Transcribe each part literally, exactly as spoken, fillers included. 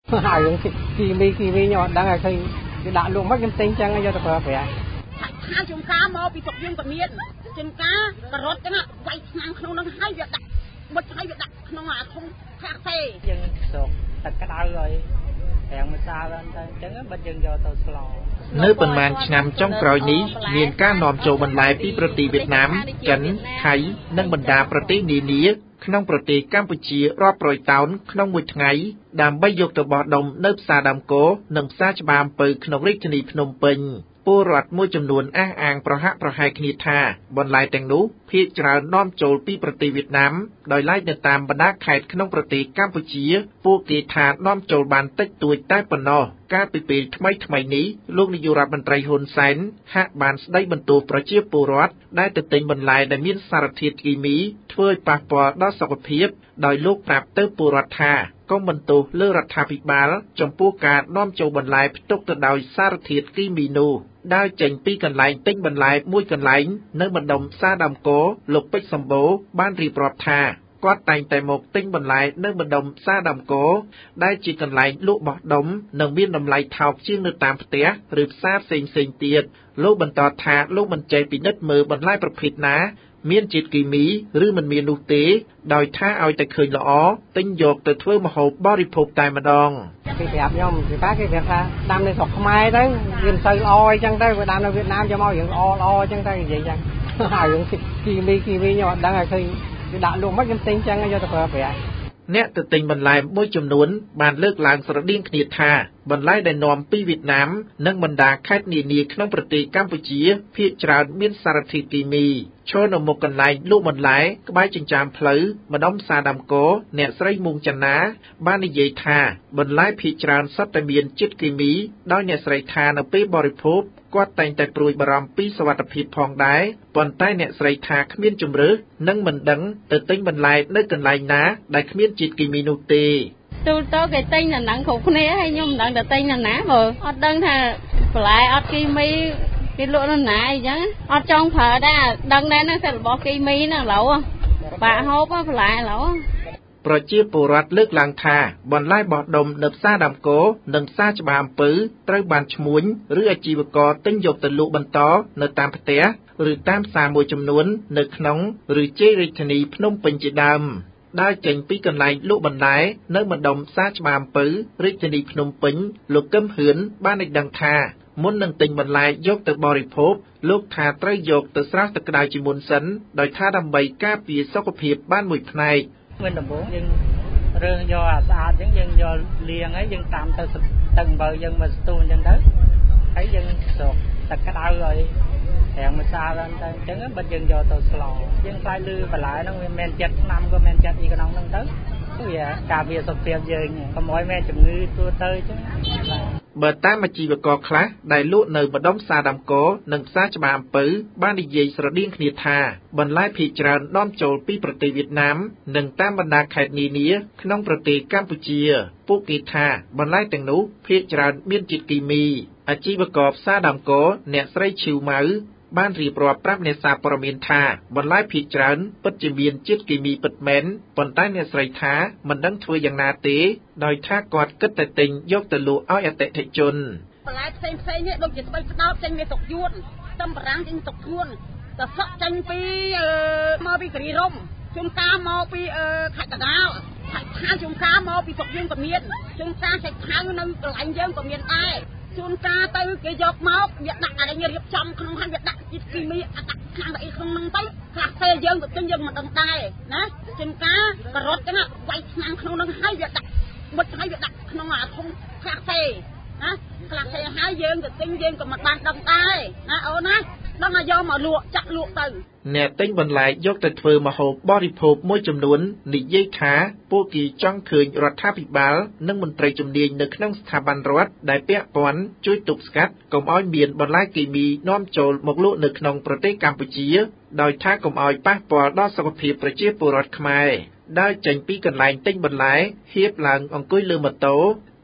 ហើយយើងគីមីគីមីញ៉ាំដឹងហើយឃើញគេដាក់លក់មកខ្ញុំទិញចឹងយកទៅប្រើប្រាស់ថាជំការមកពីស្រុកយើងក៏មានជំការការ៉ុតចឹងវាយឆ្នាំក្នុងនឹងហើយវាដាក់មុតហើយវាដាក់ក្នុងអាធុងខាក់ទេយើងស្រុកទឹកក្តៅហើយរាំងម្សៅហ្នឹងទៅអញ្ចឹងបើយើងយកទៅស្លនៅប៉ុន្មានឆ្នាំចុងក្រោយនេះមានការនាំចូលបន្លែពីប្រទេសវៀតណាមចិនថៃនិងបណ្ដាប្រទេសនានាក្នុងប្រទេសកម្ពុជារាប់រយតោនក្នុងមួយថ្ងៃដើម្បីយកទៅបោះដុំនៅផ្សារដើមគោនិងផ្សារច្បារអំពៅក្នុងរាជធានីភ្នំពេញពលរដ្ឋមួយចំនួនអះអាងប្រហាក់ប្រហែលគ្នាថាបន្លែទាំងនោះភាគច្រើននាំចូលពីប្រទេសវៀតណាមដោយឡែកនៅតាមបណ្ដាខេត្តក្នុងប្រទេសកម្ពុជាពួកគេថានាំចូលបានតិចតួចតែប៉ុណ្ណោះកាលពីពេលថ្មីថ្មីនេះលោកនាយករដ្ឋមន្ត្រីហ៊ុនសែនហាក់បានស្ដីបន្ទោសប្រជាពលរដ្ឋដែលទៅទិញបន្លែដែលមានសារធាតុគីមីធ្វើឲ្យប៉ះពាល់ដល់សុខភាពដោយលោកប្រាប់ទៅពលរដ្ឋថាកុំបន្ទោសលើរដ្ឋាភិបាលចំពោះការនាំចូលបន្លែផ្ទុកទៅដោយសារធាតុគីមីនោះដើរចេញពីកន្លែងទិញបន្លែមួយកន្លែងនៅម្ដុំផ្សារដើមគោលោកពេជ្រសម្បូរបានរៀបរាប់ថាគាត់តែងតែមកទិញបន្លែនៅម្ដុំផ្សារដើមគោដែលជាកន្លែងលក់បោះដុំនិងមានតម្លៃថោកជាងនៅតាមផ្ទះឬផ្សារផ្សេងៗទៀតលោកបន្តថាលោកមិនចេះពិនិត្យមើលបន្លែប្រភេទណាមានជាតិគីមីឬមិនមាននោះទេដោយថាឲ្យតែឃើញល្អទិញយកទៅធ្វើម្ហូបបរិភោគតែម្ដងគេប្រាប់ខ្ញុំពីប៉ាគេប្រាប់ថាដាំនៅស្រុកខ្មែរទៅវាមិនសូវល្អអញ្ចឹងទៅបើដាំនៅវៀតណាមយកមករឿងល្អល្អអញ្ចឹងទៅនិយាយអញ្ចឹងហើយរឿងគីមីគីមីខ្ញុំអត់ដឹងហើយឃើញគេដាក់លក់មកខ្ញុំទិញអញ្ចឹងយកទៅប្រើប្រាស់អ្នកទៅទិញបន្លែមួយចំនួនបានលើកឡើងស្រដៀងគ្នាថាបន្លែដែលនាំពីវៀតណាមនិងបណ្ដាខេត្តនានាក្នុងប្រទេសកម្ពុជាភាគច្រើនមានសារធាតុគីមីឈរនៅមុខកន្លែងលក់បន្លែក្បែរចិញ្ចើមផ្លូវម្ដុំផ្សារដើមគោអ្នកស្រីមុងចនាបាននិយាយថាបន្លែភាគច្រើនសុទ្ធតែមានជាតិគីមីដោយអ្នកស្រីថានៅពេលបរិភោគគាត់តែងតែព្រួយបារម្ភពីសុវត្ថិភាពផងដែរប៉ុន្តែអ្នកស្រីថាគ្មានជំរឿសនិងមិនដឹងទៅទិញបន្លែនៅកន្លែងណាដែលគ្មានជាតិគីមីនោះទេទូទៅគេទិញនៅហ្នឹងគ្រប់គ្នាហើយខ្ញុំមិនដឹងទៅទិញនៅណាមើលអត់ដឹងថាបន្លែអត់គីមីគេលក់នៅណាអីចឹងអត់ចង់ប្រើដែរដឹងដែរហ្នឹងតែរបស់គីមីហ្នឹងឥឡូវបាក់ហូបបន្លែឥឡូវប្រជាពលរដ្ឋលើកឡើងថាបន្លែបោះដុំនៅផ្សារដើមគោនិងផ្សារច្បារអំពៅត្រូវបានឈ្មួញឬអាជីវករទិញយកទៅលក់បន្តនៅតាមផ្ទះឬតាមផ្សារមួយចំនួននៅក្នុងឬជ័យរាជធានីភ្នំពេញជាដើមដើរចេញពីកន្លែងលក់បន្លែនៅម្ដុំផ្សារច្បារអំពៅរាជធានីភ្នំពេញលោកកឹមហឿនបានឲ្យដឹងថាមុននឹងទិញបន្លែយកទៅបរិភោគលោកថាត្រូវយកទៅស្រោចទឹកក្តៅជាមុនសិនដោយថាដើម្បីការពារសុខភាពបានមួយផ្នែកមិនដំបូងយើងរឿងយកអាស្អាតអញ្ចឹងយើងយកលាងហើយយើងតាមទៅទឹកអំពៅយើងមកស្ទូអញ្ចឹងទៅហើយយើងស្រុកទឹកក្តៅហើយរាំងម្សៅហ្នឹងទៅអញ្ចឹងបើយើងយកទៅស្លយើងខ្លាចលឺបន្លែហ្នឹងវាមិនចិត្តឆ្នាំក៏មិនចិត្តអីក្នុងហ្នឹងទៅវាការពារសុខភាពយើងកុំឲ្យមានជំងឺទូទៅអញ្ចឹងបើតាមអាជីវករខ្លះដែលលក់នៅម្ដុំផ្សារដើមគោនិងផ្សារច្បារអំពៅបាននិយាយស្រដៀងគ្នាថាបន្លែភាគច្រើននាំចូលពីប្រទេសវៀតណាមនិងតាមបណ្ដាខេត្តនានាក្នុងប្រទេសកម្ពុជាពួកគេថាបន្លែទាំងនោះភាគច្រើនមានជាតិគីមីអាជីវករផ្សារដើមគោអ្នកស្រីឈីវម៉ៅបានរៀបរាប់ប្រាប់អ្នកសារព័ត៌មានថាបន្លែភាគច្រើនពិតជាមានជាតិគីមីពិតមែនប៉ុន្តែអ្នកស្រីថាមិនដឹងធ្វើយ៉ាងណាទេដោយថាគាត់គិតតែទិញយកទៅលក់ឲ្យអតិថិជនបន្លែផ្សេងផ្សេងនេះដូចជាស្បៃស្ដោតចេញមានសុកយួនខ្ទឹមបារាំងចេញសុកធួនតសក់ចេញពីមកពីគិរីរំជុំការមកពីខេត្តកណ្ដាលខេត្តខាងជុំការមកពីស្រុកយើងក៏មានជុំការខេត្តខាងនៅកន្លែងយើងក៏មានដែរជួនកាលទៅគេយកមកវាដាក់อะไรរៀបចំក្នុងហើយវាដាក់ជាតិគីមីដាក់ខាងអីក្នុងហ្នឹងទៅខ្លះពេលយើងទៅទិញយើងមិនដឹងដែរណាជួនកាលការ៉ុតហ្នឹងវាយឆ្នាំក្នុងហ្នឹងហើយវាដាក់មុតហើយវាដាក់ក្នុងអាធុងខ្លះទេណាខ្លះទេហើយយើងទៅទិញយើងក៏មិនបានដឹងដែរណាអូនណាដឹងឲ្យយកមកលក់ចាក់លក់ទៅអ្នកទិញបន្លែយកទៅធ្វើម្ហូបបរិភោគមួយចំនួននិយាយថាពួកគេចង់ឃើញរដ្ឋាភិបាលនិងមន្ត្រីជំនាញនៅក្នុងស្ថាប័នរដ្ឋដែលពាក់ព័ន្ធជួយទប់ស្កាត់កុំឲ្យមានបន្លែគីមីនាំចូលមកលក់នៅក្នុងប្រទេសកម្ពុជាដោយថាកុំឲ្យប៉ះពាល់ដល់សុខភាពប្រជាពលរដ្ឋខ្មែរដើរចេញពីកន្លែងទិញបន្លែហៀបឡើងអង្គុយលើម៉ូតូ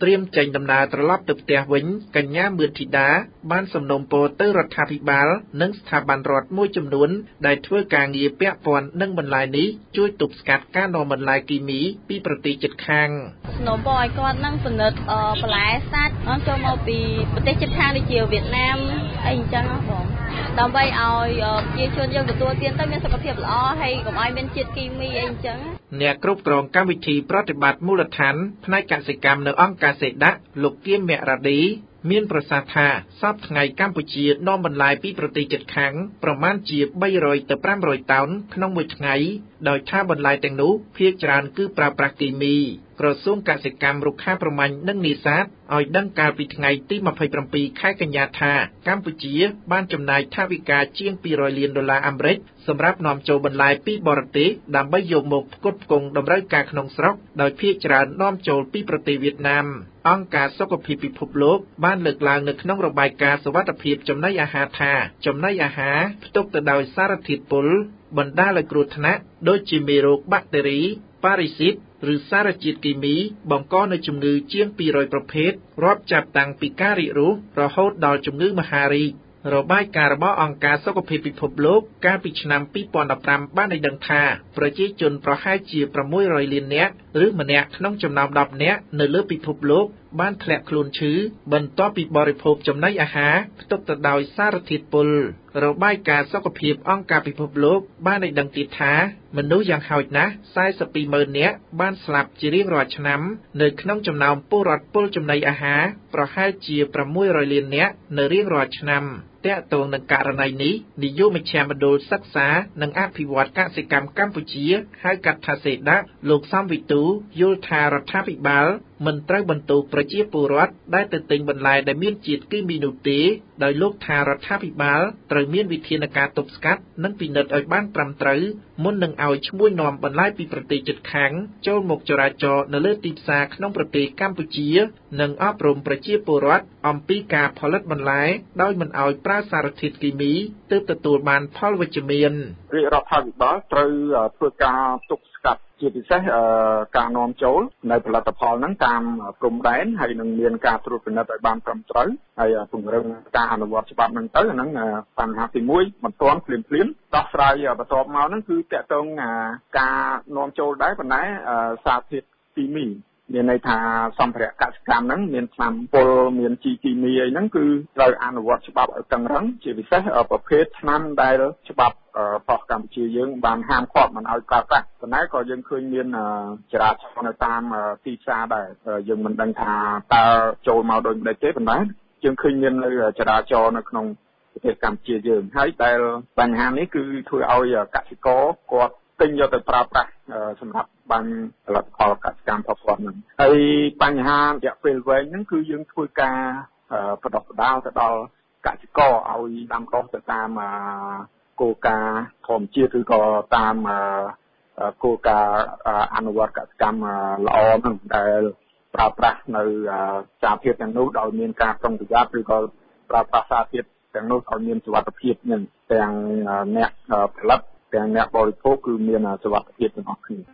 ត្រៀមចេញដំណើរត្រឡប់ទៅផ្ទះវិញកញ្ញាមឿនធីតាបានសំណូមពរទៅរដ្ឋាភិបាលនិងស្ថាប័នរដ្ឋមួយចំនួនដែលធ្វើការងារពាក់ព័ន្ធនឹងបន្លែនេះជួយទប់ស្កាត់ការនាំបន្លែគីមីពីប្រទេសជិតខាងសំណូមពរឲ្យគាត់នឹងពិនិត្យបន្លែសាច់ចូលមកពីប្រទេសជិតខាងដូចជាវៀតណាមអីអញ្ចឹងបងដើម្បីឲ្យប្រជាជនយើងទទួលទានទៅមានសុខភាពល្អហើយកុំឲ្យមានជាតិគីមីអីអញ្ចឹងអ្នកគ្រប់គ្រងកម្មវិធីប្រតិបត្តិមូលដ្ឋានផ្នែកកសិកម្មនៅអង្គការសេដាក់លោកគៀមមរឌីមានប្រសាសន៍ថាសប្តាហ៍ថ្ងៃកម្ពុជានាំបន្លែពីប្រទេសជិតខាងប្រមាណជាបីរយទៅប្រាំរយតោនក្នុងមួយថ្ងៃដោយថាបន្លែទាំងនោះភាគច្រើនគឺប្រើប្រាស់គីមីក្រសួងកសិកម្មរុក្ខាប្រមាញ់និងនេសាទឲ្យដឹងកាលពីថ្ងៃទីម្ភៃប្រាំពីរខែកញ្ញាថាកម្ពុជាបានចំណាយថវិកាជាងពីររយលានដុល្លារអាមេរិកសម្រាប់នាំចូលបន្លែពីបរទេសដើម្បីយកមកផ្គត់ផ្គង់តម្រូវការក្នុងស្រុកដោយភាគច្រើននាំចូលពីប្រទេសវៀតណាមអង្គការសុខភាពពិភពលោកបានលើកឡើងនៅក្នុងរបាយការណ៍សុវត្ថិភាពចំណីអាហារថាចំណីអាហារផ្ទុកទៅដោយសារធាតុពុលបណ្ដាលឲ្យគ្រោះថ្នាក់ដូចជាមេរោគបាក់តេរីប៉ារីស៊ីតឬសារជាតិគីមីបង្កនូវជំងឺជាងពីររយប្រភេទរាប់ចាប់តាំងពីការរីករាលរហូតដល់ជំងឺមហារីករបាយការណ៍របស់អង្គការសុខភាពពិភពលោកកាលពីឆ្នាំពីរពាន់ដប់ប្រាំបានឲ្យដឹងថាប្រជាជនប្រហែលជាប្រាំមួយរយលាននាក់ឬម្នាក់ក្នុងចំណោមដប់នាក់នៅលើពិភពលោកបានធ្លាក់ខ្លួនឈឺបន្ទាប់ពីបរិភោគចំណីអាហារផ្ទុកទៅដោយសារធាតុពុលរបាយការណ៍សុខភាពអង្គការពិភពលោកបានឲ្យដឹងទៀតថាមនុស្សយ៉ាងហោចណាស់សែសិបពីរម៉ឺននាក់បានស្លាប់ជារៀងរាល់ឆ្នាំនៅក្នុងចំណោមពលរដ្ឋពុលចំណីអាហារប្រហែលជាប្រាំមួយរយលាននាក់នៅរៀងរាល់ឆ្នាំតាក់ទងនឹងករណីនេះនាយកមជ្ឈមណ្ឌលសិក្សានិងអភិវឌ្ឍកសិកម្មកម្ពុជាហៅកាត់ថាសេដាក់លោកសំវិទូយល់ថារដ្ឋាភិបាលមិនត្រូវបន្ទោសប្រជាពលរដ្ឋដែលទៅទិញបន្លែដែលមានជាតិគីមីនោះទេដោយលោកថារដ្ឋាភិបាលត្រូវមានវិធានការទប់ស្កាត់និងពិនិត្យឲ្យបានត្រឹមត្រូវមុននឹងឲ្យឈ្មួញនាំបន្លែពីប្រទេសជិតខាងចូលមកចរាចរនៅលើទីផ្សារក្នុងប្រទេសកម្ពុជានិងអប់រំប្រជាពលរដ្ឋអំពីការផលិតបន្លែដោយមិនឲ្យប្រើសារធាតុគីមីទើបទទួលបានផលវិជ្ជមានរាជរដ្ឋាភិបាលត្រូវធ្វើការទប់ស្កាត់ជាពិសេសការនាំចូលនៅផលិតផលហ្នឹងតាមព្រំដែនហើយនឹងមានការត្រួតពិនិត្យឲ្យបានត្រឹមត្រូវហើយពង្រឹងការអនុវត្តច្បាប់ហ្នឹងទៅហ្នឹងបញ្ហាទីមួយមិនទាន់ភ្លាមភ្លាមដោះស្រាយបន្ទាប់មកហ្នឹងគឺតកតងការនាំចូលដែរប៉ុន្តែសារធាតុគីមីមានន័យថាសម្ភារៈកសិកម្មហ្នឹងមានថ្នាំពុលមានជីគីមីអីហ្នឹងគឺត្រូវអនុវត្តច្បាប់ឲ្យតឹងរឹងជាពិសេសប្រភេទថ្នាំដែលច្បាប់ប៉ុស្តិ៍កម្ពុជាយើងបានហាមឃាត់មិនឲ្យប្រើប្រាស់ប៉ុន្តែក៏យើងឃើញមានចរាចរណ៍នៅតាមទីផ្សារដែរយើងមិនដឹងថាតើចូលមកដូចម្ដេចទេប៉ុន្តែយើងឃើញមាននៅចរាចរណ៍នៅក្នុងប្រទេសកម្ពុជាយើងហើយដែលបញ្ហានេះគឺធ្វើឲ្យកសិករគាត់ទិញយកទៅប្រើប្រាស់សម្រាប់បានផលិតផលកសិកម្មរបស់គាត់ហ្នឹងហើយបញ្ហារយៈពេលវែងហ្នឹងគឺយើងធ្វើការបដិបដាលទៅដល់កសិករឲ្យដាំដុះទៅតាមគោលការណ៍ធម្មជាតិឬក៏តាមគោលការណ៍អនុវត្តកសិកម្មល្អហ្នឹងដែលប្រើប្រាស់នៅសារធាតុទាំងនោះដោយមានការប្រុងប្រយ័ត្នឬក៏ប្រើប្រាស់សារធាតុទាំងនោះឲ្យមានសុវត្ថិភាពនឹងទាំងអ្នកផលិតទាំងអ្នកបរិភោគគឺមានសុវត្ថិភាពទាំងអស់គ្នា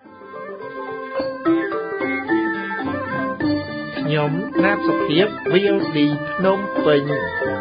ខ្ញុំណាតសុភាព វី អូ ឌី ភ្នំពេញ